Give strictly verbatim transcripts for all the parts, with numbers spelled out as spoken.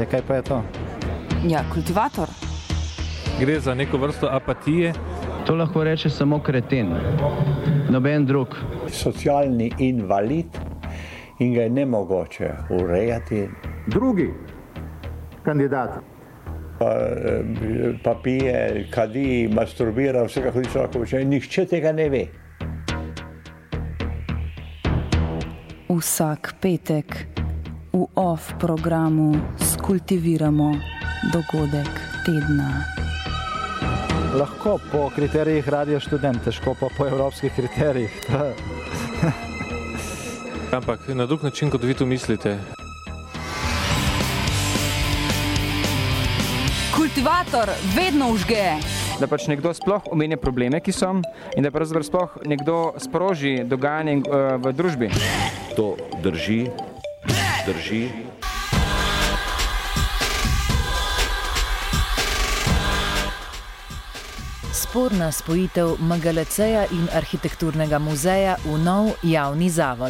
Kaj, kaj pa je to? Ja, kultivator. Gre za neko vrsto apatije. To lahko reče samo kreten, noben drug. Socialni invalid in ga je nemogoče urejati. Drugi kandidat. Pa, pa pije, kadi, masturbira, vse kako ti človek počne. Nihče tega ne ve. Vsak petek v off programu skultiviramo dogodek tedna. Lahko po kriterijih Radio Študent, težko pa po evropskih kriterijih. Ampak na drug način, kot vi to mislite. Kultivator vedno užge. Da pač nekdo sploh omenja probleme, ki so, in da pravzaprav sploh nekdo sproži dogajanje uh, v družbi. To drži, drži. Sporna spojitev M G L C-ja in Arhitekturnega muzeja v nov javni zavod.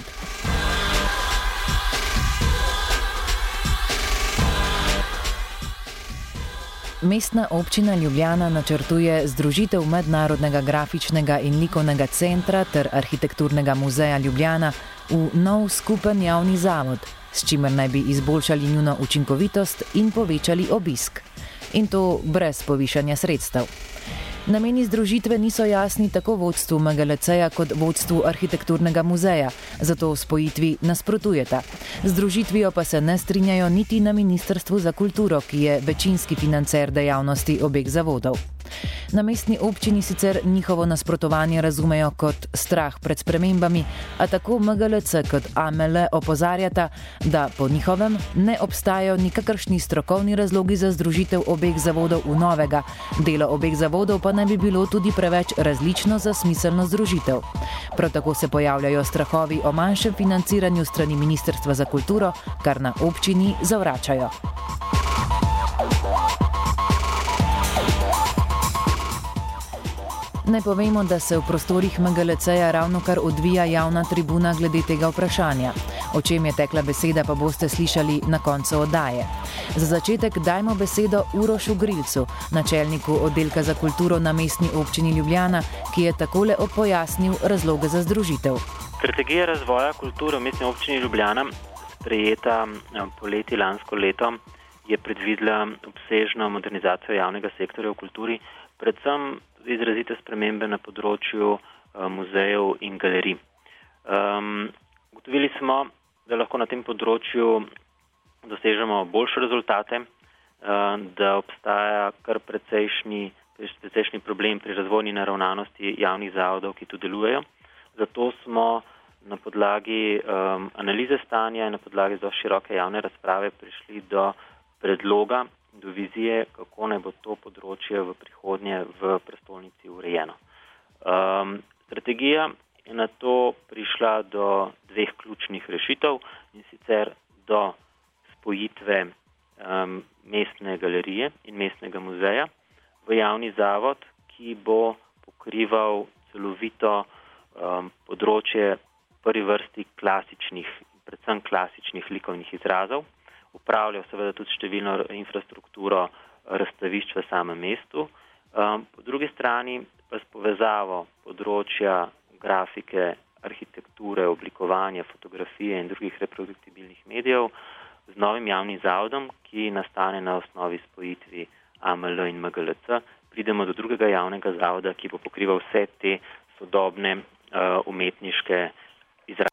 Mestna občina Ljubljana načrtuje združitev Mednarodnega grafičnega in likovnega centra ter Arhitekturnega muzeja Ljubljana v nov skupen javni zavod, s čimer naj bi izboljšali njuno učinkovitost in povečali obisk. In to brez povišanja sredstev. Nameni združitve niso jasni tako vodstvu M G L C-ja kot vodstvu Arhitekturnega muzeja, zato spojitvi nasprotujeta. Združitvijo pa se ne strinjajo niti na Ministrstvu za kulturo, ki je večinski financer dejavnosti obeh zavodov. Na mestni občini sicer njihovo nasprotovanje razumejo kot strah pred spremembami, a tako M G L C kot A M L opozarjata, da po njihovem ne obstajajo nikakršni strokovni razlogi za združitev obeh zavodov v novega, delo obeh zavodov pa naj bi bilo tudi preveč različno za smiselno združitev. Prav tako se pojavljajo strahovi o manjšem financiranju strani Ministrstva za kulturo, kar na občini zavračajo. Naj povemo, da se v prostorih M G L C-ja ravnokar odvija javna tribuna glede tega vprašanja. O čem je tekla beseda, pa boste slišali na koncu oddaje. Za začetek dajmo besedo Urošu Grilcu, načelniku oddelka za kulturo na mestni občini Ljubljana, ki je takole pojasnil razloge za združitev. Strategija razvoja kulture v mestni občini Ljubljana, sprejeta poleti lansko leto, je predvidela obsežno modernizacijo javnega sektorja v kulturi, predvsem izrazite spremembe na področju uh, muzejev in galerij. Um, ugotovili smo, da lahko na tem področju dosežemo boljše rezultate, uh, da obstaja kar precejšnji, precejšnji problem pri razvojni naravnanosti javnih zavodov, ki tu delujejo. Zato smo na podlagi um, analize stanja in na podlagi zelo široke javne razprave prišli do predloga, do vizije, kako naj bo to področje v prihodnje v prestolnici urejeno. Um, strategija je na to prišla do dveh ključnih rešitev, in sicer do spojitve um, mestne galerije in mestnega muzeja v javni zavod, ki bo pokrival celovito um, področje v prvi vrsti klasičnih, predvsem klasičnih likovnih izrazov, upravljal seveda tudi številno infrastrukturo razstavišč v samem mestu. Um, po drugi strani pa s povezavo področja grafike, arhitekture, oblikovanja, fotografije in drugih reproduktibilnih medijev z novim javnim zavodom, ki nastane na osnovi spojitvi A M L in M G L C, pridemo do drugega javnega zavoda, ki bo pokrival vse te sodobne uh, umetniške izraze.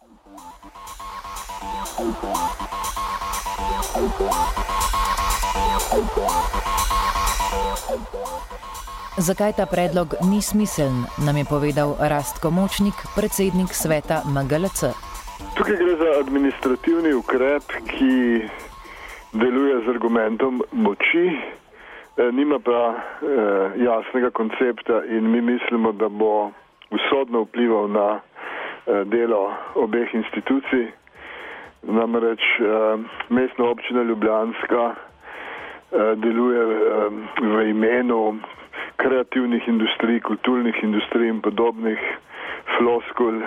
Zakaj ta predlog ni smiseln, nam je povedal Rastko Močnik, predsednik sveta M G L C. Tukaj gre za administrativni ukrep, ki deluje z argumentom moči, nima pa eh, jasnega koncepta in mi mislimo, da bo usodno vplival na eh, delo obeh institucij. Namreč eh, mestna občina Ljubljanska eh, deluje eh, v imenu kreativnih industrij, kulturnih industrij in podobnih floskul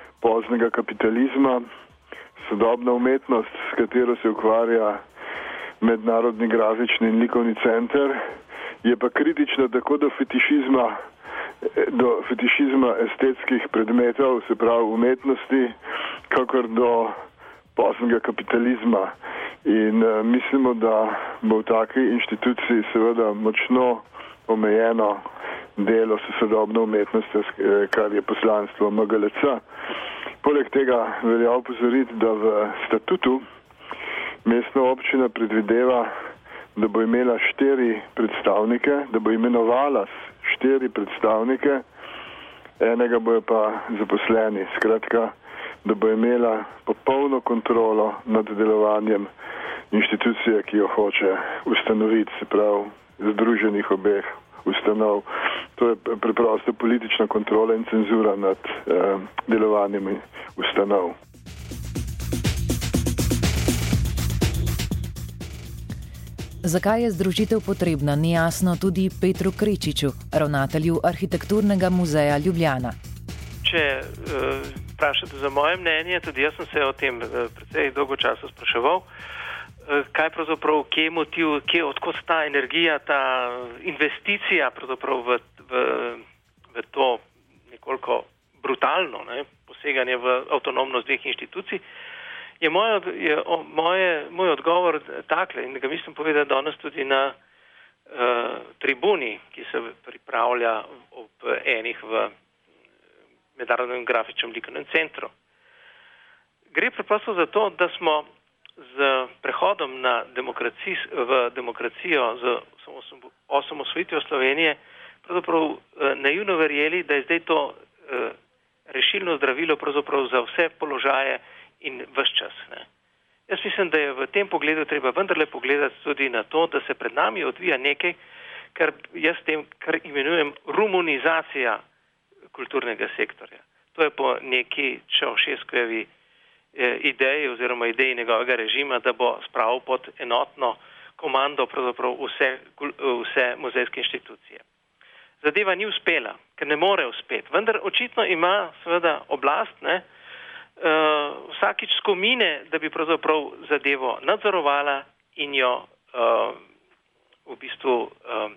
poznega kapitalizma. Sodobna umetnost, s katero se ukvarja Mednarodni grafični in likovni center, je pa kritična tako do fetišizma, do fetišizma estetskih predmetov, se pravi umetnosti, kakor do poslovnega kapitalizma. In uh, mislimo, da bo v taki inštituciji seveda močno omejeno delo s sodobno umetnostjo, kar je poslanstvo M G L C. Poleg tega velja opozoriti, da v statutu mestna občina predvideva, da bo imela štiri predstavnike, da bo imenovala štiri predstavnike, enega bojo pa zaposleni. Skratka, da bo imela popolno kontrolo nad delovanjem inštitucije, ki jo hoče ustanoviti, se pravi združenih obeh ustanov. To je preprosto politična kontrola in cenzura nad eh, delovanjem ustanov. Zakaj je združitev potrebna, ni jasno tudi Petru Krečiču, ravnatelju Arhitekturnega muzeja Ljubljana. Če uh, vprašate za moje mnenje, tudi jaz sem se o tem uh, precej dolgo časa spraševal, uh, kaj pravzaprav, kje je motiv, kje, odkot ta energija, ta investicija pravzaprav v, v, v to nekoliko brutalno ne, poseganje v avtonomnost dveh inštitucij. Je, moje, je o, moje, moj odgovor takle in ga mislim povedati danes tudi na uh, tribuni, ki se pripravlja ob enih v Mednarodnem grafičnem likovnem centru. Gre preprosto za to, da smo z prehodom na demokraci, v demokracijo, z osamosvojitvijo Slovenije, pravzaprav uh, naivno verjeli, da je zdaj to uh, rešilno zdravilo pravzaprav za vse položaje in ves čas. Ne. Jaz mislim, da je v tem pogledu treba vendarle pogledati tudi na to, da se pred nami odvija nekaj, kar jaz tem, kar imenujem rumunizacija kulturnega sektorja. To je po neki Ceausescujevi eh, ideji oziroma ideji njegovega režima, da bo spravil pod enotno komando pravzaprav vse, vse muzejske inštitucije. Zadeva ni uspela, ker ne more uspeti. Vendar očitno ima seveda oblast, ne, Uh, vsakič skomine, da bi pravzaprav zadevo nadzorovala in jo uh, v bistvu uh,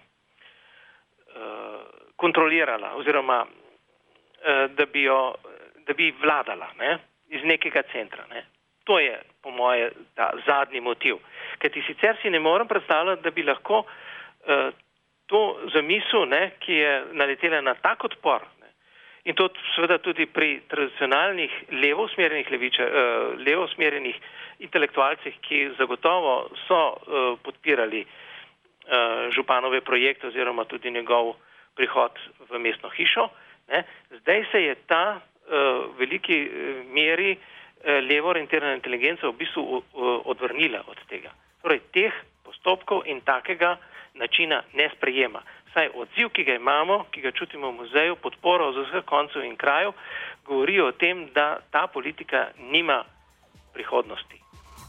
uh, kontrolirala oziroma uh, da bi jo da bi vladala ne, iz nekega centra. Ne. To je po moje ta zadnji motiv. Ker ti sicer si ne morem predstavljati, da bi lahko uh, to zamisel, ne, ki je naletela na tak odpor, in to seveda tudi pri tradicionalnih levosmerjenih leviče, uh, levosmerjenih intelektualcih, ki zagotovo so uh, podpirali uh, županove projekte oziroma tudi njegov prihod v mestno hišo. Ne. Zdaj se je ta uh, veliki uh, meri uh, levo orientirana inteligenca v bistvu uh, odvrnila od tega. Torej, teh postopkov in takega načina ne sprejema. Saj odziv, ki ga imamo, ki ga čutimo v muzeju, podporo z vseh koncev in krajev, govori o tem, da ta politika nima prihodnosti.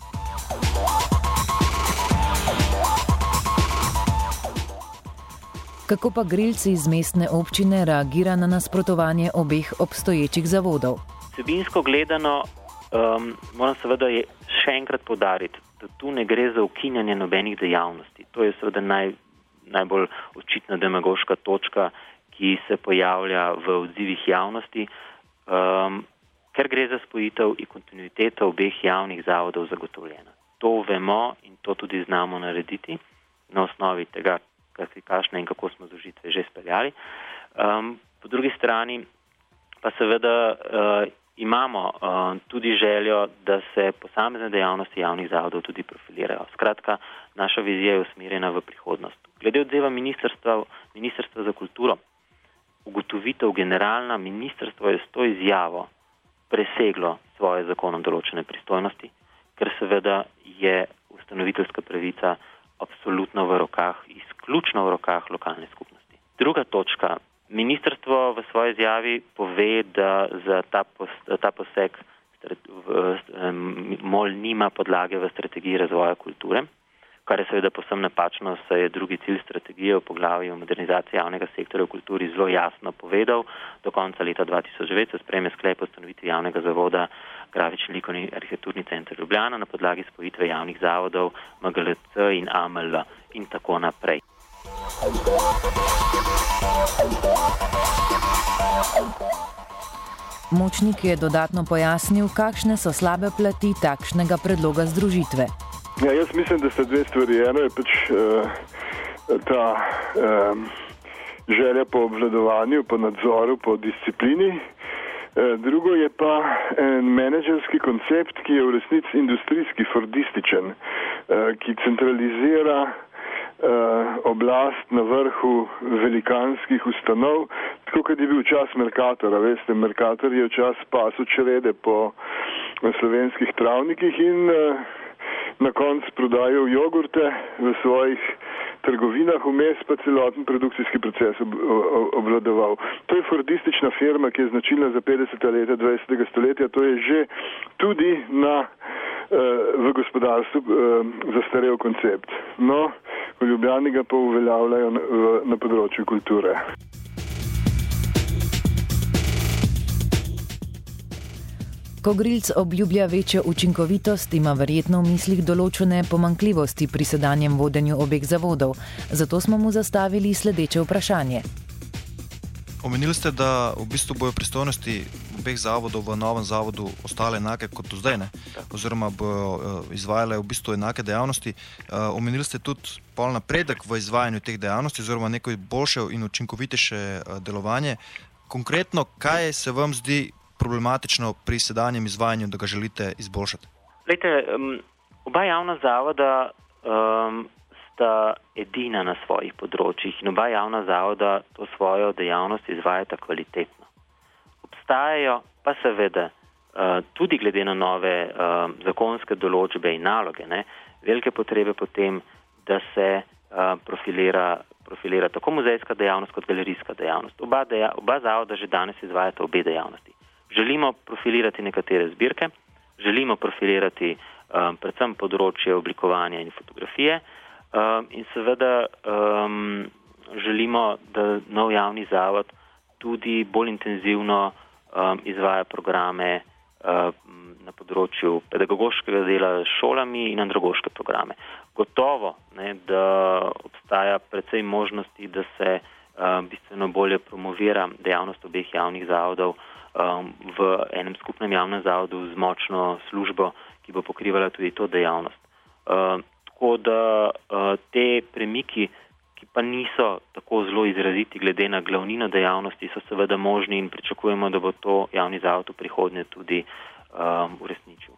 Kako pa Grilci iz mestne občine reagira na nasprotovanje obeh obstoječih zavodov? Vsebinsko gledano, um, moram seveda še enkrat poudariti, da tu ne gre za ukinjanje nobenih dejavnosti. To je seveda naj najbolj očitna demagoška točka, ki se pojavlja v odzivih javnosti, um, ker gre za spojitev in kontinuiteto obeh javnih zavodov zagotovljena. To vemo in to tudi znamo narediti na osnovi tega, kakšne in kako smo združitve že speljali. Um, po drugi strani pa seveda uh, imamo uh, tudi željo, da se posamezne dejavnosti javnih zavodov tudi profilirajo. Skratka, naša vizija je usmerjena v prihodnost. Glede odziva ministrstva, ministrstva za kulturo, ugotovitev generalna, ministrstvo je s to izjavo preseglo svoje zakonom določene pristojnosti, ker seveda je ustanoviteljska pravica absolutno v rokah, izključno v rokah lokalne skupnosti. Druga točka. Ministrstvo v svoji izjavi pove, da za ta, pos, ta poseg MOL nima podlage v strategiji razvoja kulture, kar je seveda povsem napačno, saj je drugi cilj strategije v poglavju modernizacije javnega sektorja v kulturi zelo jasno povedal. Do konca leta dva tisoč devet se sprejme sklep o ustanovitvi javnega zavoda Grafični likovni arhitekturni center Ljubljana na podlagi spojitve javnih zavodov M G L C in A M L in tako naprej. Močnik je dodatno pojasnil, kakšne so slabe plati takšnega predloga združitve. Ja, jaz mislim, da sta dve stvari. Eno je pač uh, ta uh, želja po obvladovanju, po nadzoru, po disciplini. Uh, drugo je pa en menedžerski koncept, ki je v resnici industrijski, fordističen, uh, ki centralizira uh, oblast na vrhu velikanskih ustanov, tako kot je bil čas Mercatora. Veste, Mercator je čas pasu črede po slovenskih travnikih in uh, na koncu prodajal jogurte v svojih trgovinah, vmes pa celoten produkcijski proces ob, ob, obvladoval. To je fordistična firma, ki je značilna za petdeseta leta dvajsetega stoletja. To je že tudi na, uh, v gospodarstvu uh, zastarel koncept. No, v Ljubljani ga pa uveljavljajo na, na področju kulture. Ko Grilc obljublja večjo učinkovitost, ima verjetno v mislih določene pomanjkljivosti pri sedanjem vodenju obeh zavodov. Zato smo mu zastavili sledeče vprašanje. Omenili ste, da v bistvu bojo pristojnosti obeh zavodov v novem zavodu ostale enake kot do zdaj, ne? Oziroma bojo izvajale v bistvu enake dejavnosti. Omenili ste tudi pol napredek v izvajanju teh dejavnosti oziroma neko boljše in učinkovitejše delovanje. Konkretno, kaj se vam zdi problematično pri sedanjem izvajanju, da ga želite izboljšati? Glejte, um, oba javna zavoda um, sta edina na svojih področjih in oba javna zavoda to svojo dejavnost izvajata kvalitetno. Obstajajo pa seveda uh, tudi glede na nove uh, zakonske določbe in naloge, ne, velike potrebe potem, da se uh, profilira, profilira tako muzejska dejavnost kot galerijska dejavnost. Oba, deja, oba zavoda že danes izvajata obe dejavnosti. Želimo profilirati nekatere zbirke, želimo profilirati um, predvsem področje oblikovanja in fotografije um, in seveda um, želimo, da nov javni zavod tudi bolj intenzivno um, izvaja programe um, na področju pedagoškega dela s šolami in andragoške programe. Gotovo, ne, da obstaja precej možnosti, da se um, bistveno bolje promovira dejavnost obeh javnih zavodov v enem skupnem javnem zavodu z močno službo, ki bo pokrivala tudi to dejavnost. Uh, tako da uh, te premiki, ki pa niso tako zelo izraziti glede na glavnino dejavnosti, so seveda možni in pričakujemo, da bo to javni zavod v prihodnje tudi um, uresničil.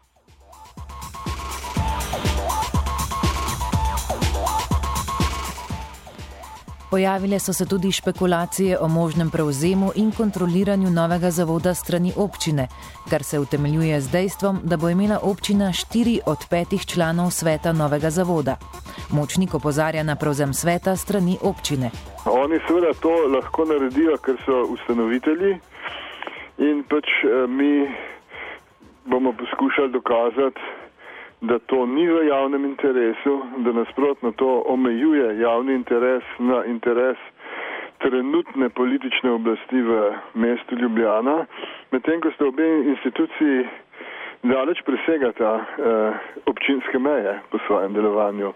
Pojavile so se tudi špekulacije o možnem prevzemu in kontroliranju novega zavoda strani občine, kar se utemeljuje z dejstvom, da bo imela občina štiri od petih članov sveta novega zavoda. Močnik opozarja na prevzem sveta strani občine. Oni seveda to lahko naredijo, ker so ustanovitelji in pač mi bomo poskušali dokazati, da to ni v javnem interesu, da nasprotno to omejuje javni interes na interes trenutne politične oblasti v mestu Ljubljana, medtem ko sta obe instituciji daleč presegata eh, občinske meje po svojem delovanju.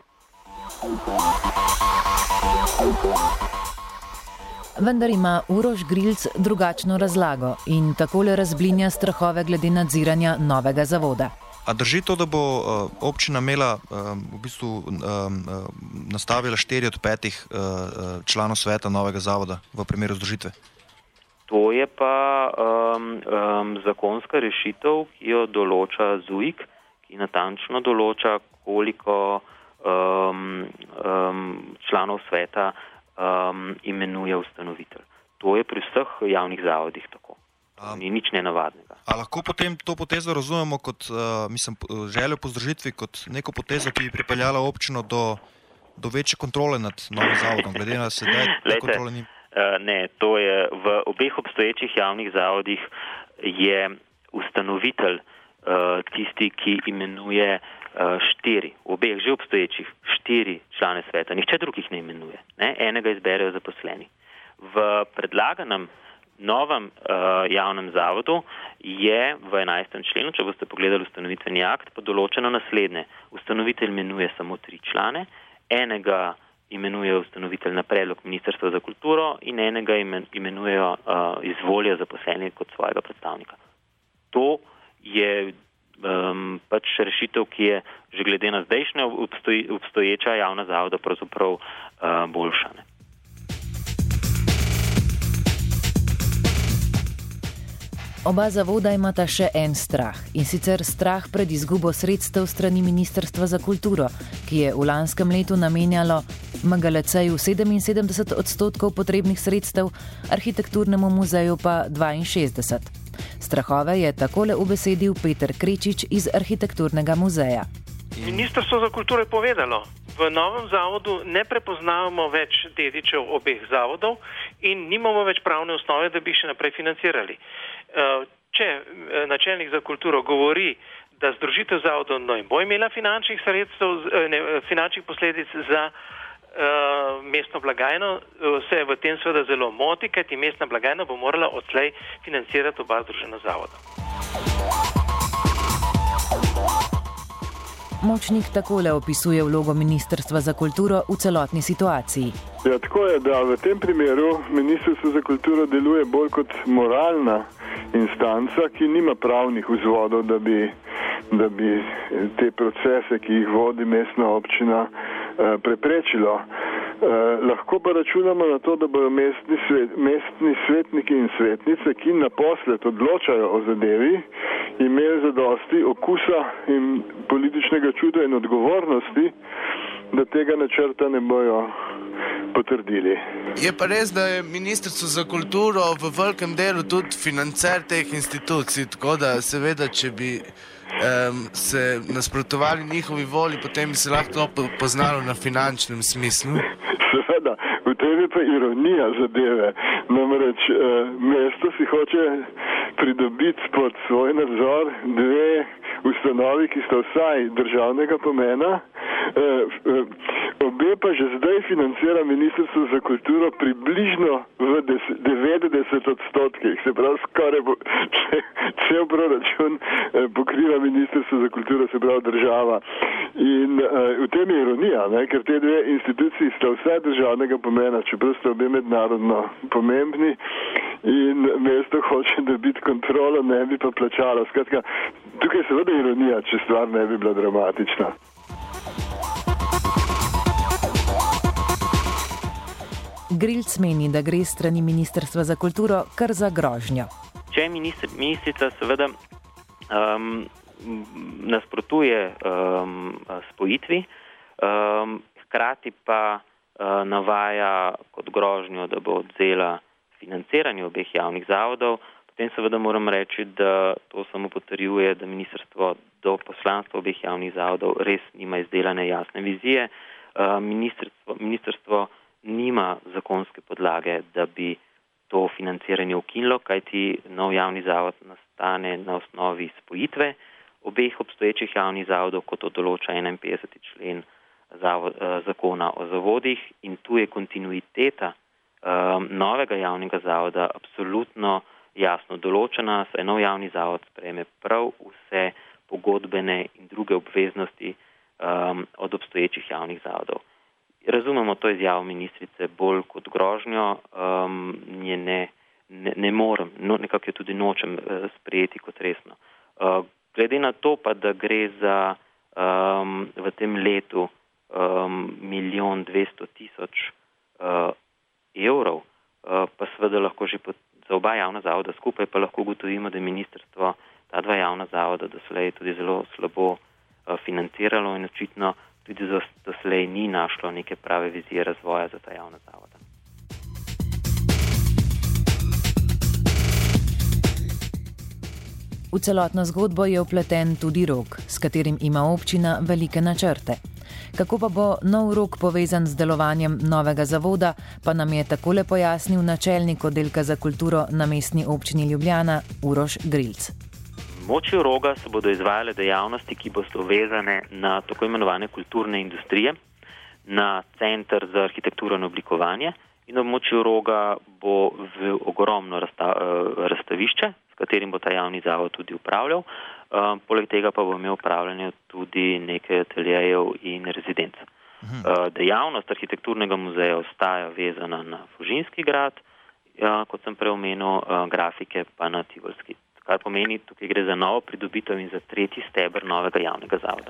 Vendar ima Uroš Grilc drugačno razlago in takole razblinja strahove glede nadziranja novega zavoda. A drži to, da bo uh, občina imela uh, v bistvu um, uh, nastavila štiri od petih uh, članov sveta novega zavoda v primeru združitve? To je pa um, um, zakonska rešitev, ki jo določa ZUIK, ki natančno določa, koliko um, um, članov sveta um, imenuje ustanovitelj. To je pri vseh javnih zavodih tako. A, ni nič nenavadnega. A lahko potem to potezo razumemo kot uh, mislim, željo po združitvi, kot neko potezo, ki bi pripeljala občino do, do večje kontrole nad novim zavodom, glede na sedaj te kontrole ni? Uh, ne, to je v obeh obstoječih javnih zavodih je ustanovitelj uh, tisti, ki imenuje uh, štiri, v obeh že obstoječih štiri člane sveta. Nihče drugih ne imenuje. Ne? Enega izberejo zaposleni. V predlaganem novem uh, javnem zavodu je v enajstem členu, če boste pogledali ustanovitveni akt, pa določeno naslednje. Ustanovitelj imenuje samo tri člane, enega imenuje ustanovitelj na predlog Ministrstva za kulturo in enega imenujejo uh, izvolja zaposleni kot svojega predstavnika. To je um, pač rešitev, ki je že glede na zdajšnja obstoj, obstoječa javna zavoda pravzaprav uh, boljša. Ne? Oba zavoda imata še en strah, in sicer strah pred izgubo sredstev strani Ministrstva za kulturo, ki je v lanskem letu namenjalo M G L C-ju sedeminsedemdeset odstotkov potrebnih sredstev, Arhitekturnemu muzeju pa dvainšestdeset. Strahove je takole ubesedil Peter Krečič iz Arhitekturnega muzeja. Ministrstvo za kulturo je povedalo, v novem zavodu ne prepoznavamo več dedičev obeh zavodov in nimamo več pravne osnove, da bi še naprej financirali. Če načelnik za kulturo govori, da združitev zavodov ne bo imela finančnih sredstev, ne, finančnih posledic za uh, mestno blagajno, se v tem seveda zelo moti, kajti mestna blagajna bo morala odslej financirati oba združena zavoda. Močnik takole opisuje vlogo Ministrstva za kulturo v celotni situaciji. Ja, tako je, da v tem primeru Ministrstvo za kulturo deluje bolj kot moralna instanca, ki nima pravnih vzvodov, da bi, da bi te procese, ki jih vodi mestna občina, preprečilo. Lahko pa računamo na to, da bodo mestni, svet, mestni svetniki in svetnice, ki naposled odločajo o zadevi, imeli zadosti okusa in političnega čuda in odgovornosti, da tega načrta ne bojo potrdili. Je pa res, da je Ministrstvo za kulturo v velikem delu tudi financer teh institucij, tako da seveda, če bi um, se nasprotovali njihovi volji, potem bi se lahko to poznalo na finančnem smislu. Seveda, v tem je pa ironija zadeve. Namreč eh, mesto si hoče pridobiti pod svoj nadzor dve ustanovi, ki sta vsaj državnega pomena. Eh, eh, obe pa že zdaj financira Ministrstvo za kulturo približno v devetdeset odstotkih. Se pravi, skoraj bo, če, cel proračun eh, pokriva Ministrstvo za kulturo, se pravi država. In eh, v tem je ironija, ne, ker te dve instituciji sta vsaj državnega pomena, čeprav sta obe mednarodno pomembni in mesto hoče dobiti kontrolo, ne bi pa plačalo. Skratka, tukaj je seveda ironija, če stvar ne bi bila dramatična. Grilc meni, da gre strani Ministrstva za kulturo kar za grožnjo. Če ministrica seveda um, nasprotuje um, spojitvi, um, hkrati pa uh, navaja kot grožnjo, da bo odzela financiranje obeh javnih zavodov, potem seveda moram reči, da to samo potrjuje, da ministrstvo do poslanstva obeh javnih zavodov res nima izdelane jasne vizije. Uh, ministrstvo, ministrstvo nima zakonske podlage, da bi to financiranje ukinilo, kajti nov javni zavod nastane na osnovi spojitve obeh obstoječih javnih zavodov, kot to določa enainpetdeseti člen zavod, zakona o zavodih, in tu je kontinuiteta um, novega javnega zavoda absolutno jasno določena, saj nov javni zavod sprejme prav vse pogodbene in druge obveznosti um, od obstoječih javnih zavodov. Razumemo to izjavo ministrice bolj kot grožnjo, um, je ne, ne, ne morem, no, nekako jo tudi nočem uh, sprejeti kot resno. Uh, glede na to pa, da gre za um, v tem letu um, milijon dvesto tisoč uh, evrov, uh, pa seveda lahko že pot, za oba javna zavoda skupaj pa lahko ugotovimo, da je ministrstvo ta dva javna zavoda doslej tudi zelo slabo uh, financiralo in očitno tudi doslej ni našlo neke prave vizije razvoja za ta javna zavoda. V celotno zgodbo je vpleten tudi Rog, s katerim ima občina velike načrte. Kako pa bo nov Rog povezan z delovanjem novega zavoda, pa nam je takole pojasnil načelnik oddelka za kulturo na Mestni občini Ljubljana Uroš Grilc. V območju Roga se bodo izvajale dejavnosti, ki bodo vezane na tako imenovane kulturne industrije, na Center za arhitekturo in oblikovanje in na območju Roga bo v ogromno razsta, razstavišče, s katerim bo ta javni zavod tudi upravljal. Uh, poleg tega pa bo imel upravljanje tudi nekaj ateljejev in rezidenc. Uh, dejavnost arhitekturnega muzeja ostaja vezana na Fužinski grad, ja, kot sem prej omenil, uh, grafike pa na Tivolski. Kar pomeni, tukaj gre za novo pridobitev in za tretji steber novega javnega zavoda.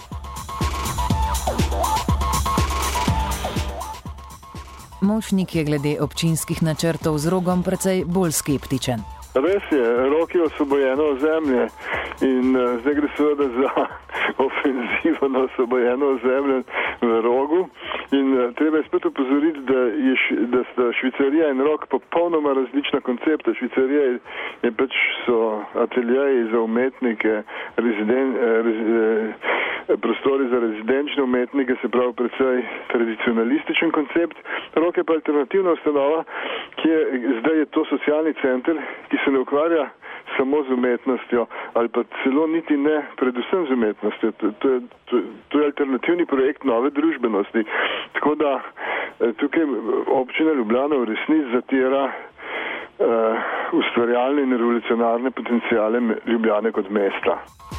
Močnik je glede občinskih načrtov z Rogom precej bolj skeptičen. Res je, Rog je osvobojeno ozemlje in uh, zdaj gre seveda za ofenzivo na osvobojeno ozemlje v Rogu in uh, treba je spet upozoriti, da, je, da sta Švicarija in Rog popolnoma različna koncepta. Švicarija je, je pač so ateljeji za umetnike, reziden, rez, prostori za rezidenčne umetnike, se pravi precej tradicionalističen koncept. Rog je pa alternativna ustanova, ki je, zdaj je to socialni center, ki se ne ukvarja samo z umetnostjo ali pa celo niti ne predvsem z umetnostjo. To, to, je, to, to je alternativni projekt nove družbenosti. Tako da tukaj občina Ljubljana v resnici zatira uh, ustvarjalne in revolucionarne potencijale Ljubljane kot mesta.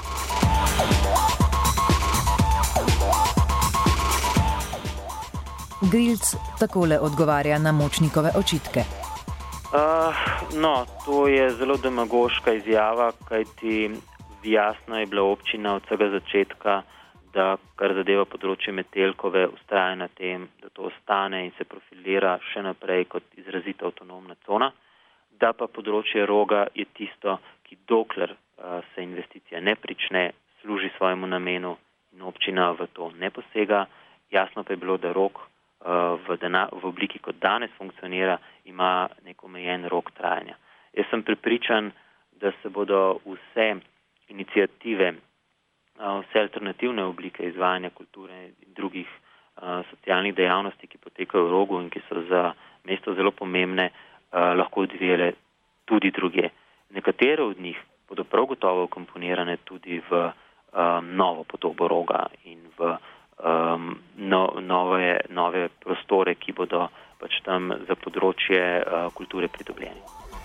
Grilc takole odgovarja na Močnikove očitke. Uh, no, to je zelo demagoška izjava, kajti jasno je bila občina od vsega začetka, da kar zadeva področje Metelkove, ustraja na tem, da to ostane in se profilira še naprej kot izrazito avtonomna cona, da pa področje Roga je tisto, ki dokler uh, se investicija ne prične, služi svojemu namenu in občina v to ne posega. Jasno pa je bilo, da Rog V, dena, v obliki, kot danes funkcionira, ima nek omejen rok trajanja. Jaz sem prepričan, da se bodo vse iniciative, vse alternativne oblike izvajanja kulture in drugih uh, socialnih dejavnosti, ki potekajo v Rogu in ki so za mesto zelo pomembne, uh, lahko odvijale tudi druge. Nekatere od njih bodo prav gotovo komponirane tudi v um, novo podobo Roga in v Um, no, nove, nove prostore, ki bodo pač tam za področje uh, kulture pridobljeni.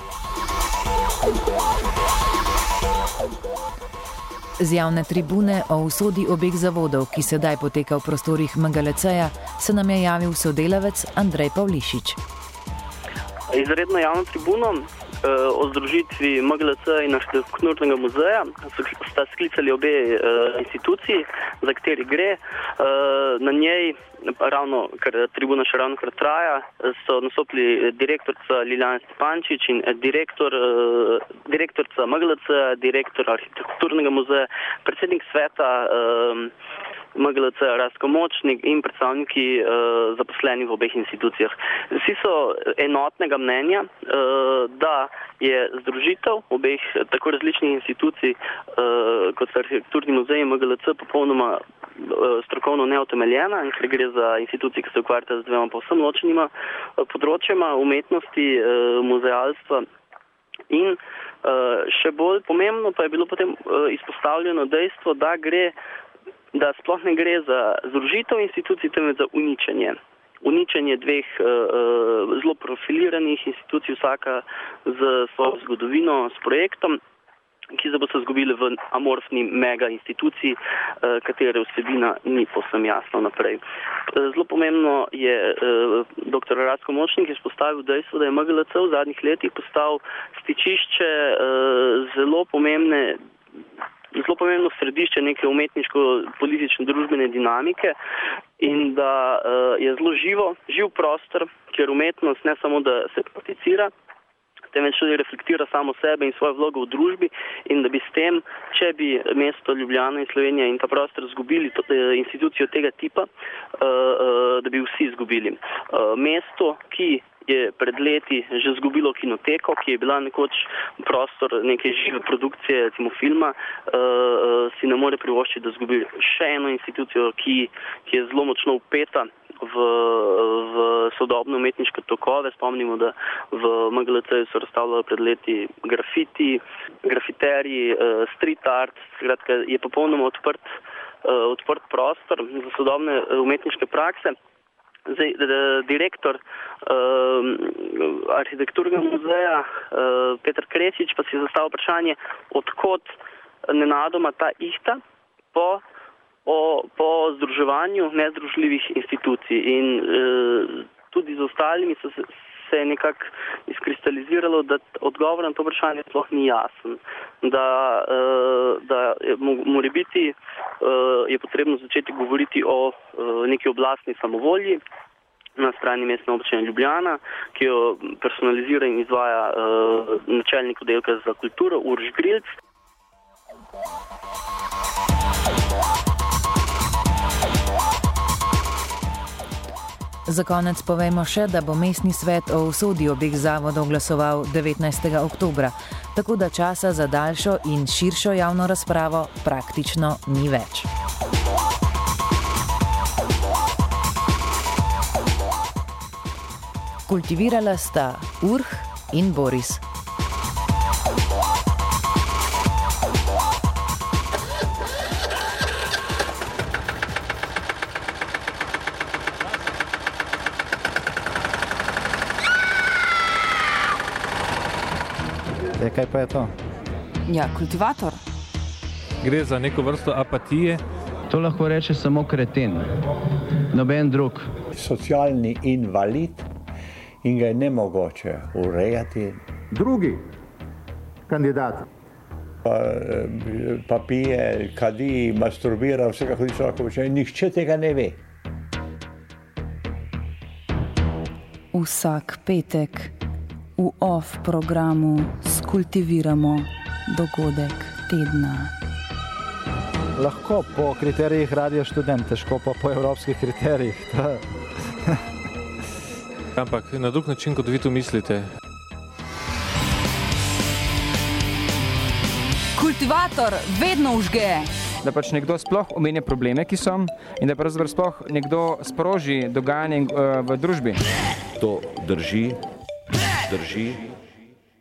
Z javne tribune o usodi obeh zavodov, ki sedaj poteka v prostorih M G L C-ja, se nam je javil sodelavec Andrej Pavlišič. Izredno javno tribuno o združitvi M G L C in Arhitekturnega muzeja sta sklicali obe instituciji, za kateri gre. Na njej, ravno, ker tribuna še ravno kar traja, so nastopili direktorica Liljana Stepančič in direktor, direktorica M G L C, direktor Arhitekturnega muzeja, predsednik sveta M G L C Rastko Močnik in predstavniki uh, zaposlenih v obeh institucijah. Vsi so enotnega mnenja, uh, da je združitev obeh tako različnih institucij, uh, kot so Arhitekturni muzej in M G L C, popolnoma uh, strokovno neutemeljena, ker gre za institucije, ki se ukvarjata z dvema povsem ločenima uh, področjema umetnosti, uh, muzealstva. In uh, še bolj pomembno pa je bilo potem uh, izpostavljeno dejstvo, da gre da sploh ne gre za združitev institucij, temveč za uničenje. Uničenje dveh uh, zelo profiliranih institucij, vsaka z svojo zgodovino, s projektom, ki se bo se zgubili v amorfni mega instituciji, uh, katere vsebina ni povsem jasno naprej. Zelo pomembno je uh, dr. Rastko Močnik izpostavil dejstvo, da je M G L C v zadnjih letih postal stičišče uh, zelo pomembne zelo pomembno središče neke umetniško-politične družbene dinamike in da uh, je zelo živo, živ prostor, kjer umetnost ne samo, da se prakticira, temveč tudi reflektira samo sebe in svojo vlogo v družbi in da bi s tem, če bi mesto Ljubljana in Slovenija in ta prostor zgubili to, institucijo tega tipa, uh, uh, da bi vsi zgubili. Uh, mesto, ki je pred leti že zgubilo kinoteko, ki je bila nekoč prostor neke žive produkcije, recimo filma, uh, si ne more privoščiti, da zgubi še eno institucijo, ki, ki je zelo močno upeta v, v sodobne umetniške tokove. Spomnimo, da v M G L C so razstavljali pred leti grafiti, grafiterji, uh, street art, skratka je popolnoma odprt, uh, odprt prostor za sodobne umetniške prakse. Zdaj, direktor uh, arhitekturnega muzeja uh, Peter Krečič pa si je zastavil vprašanje, odkot nenadoma ta ihta po, o, po združevanju nezdružljivih institucij. In uh, tudi z ostalimi so se, se je nekako izkristaliziralo, da odgovor na to vprašanje sploh ni jasen. Da, uh, da mora biti, uh, je potrebno začeti govoriti o uh, neki oblastni samovolji na strani Mestne občine Ljubljana, ki jo personalizira in izvaja uh, načelnik oddelka za kulturo Urš Grilc. Za konec povejmo še, da bo mestni svet o usodi obeh zavodov glasoval devetnajstega oktobra, tako da časa za daljšo in širšo javno razpravo praktično ni več. Kultivirala sta Urh in Boris. E, kaj pa je to? Ja, kultivator. Gre za neko vrsto apatije. To lahko reče samo kreten, noben drug. Socialni invalid in ga je nemogoče urejati. Drugi kandidat. Pa, pa pije, kadi, masturbira, vse kako človek počne. Nihče tega ne ve. Vsak petek v off programu skultiviramo dogodek tedna. Lahko po kriterijih Radio Študent, težko pa po evropskih kriterijih. Ampak na drug način, kot vi to mislite. Kultivator vedno užge. Da pač nekdo sploh omenja probleme, ki so, in da pravzaprav sploh nekdo sproži dogajanje uh, v družbi. To drži, drži.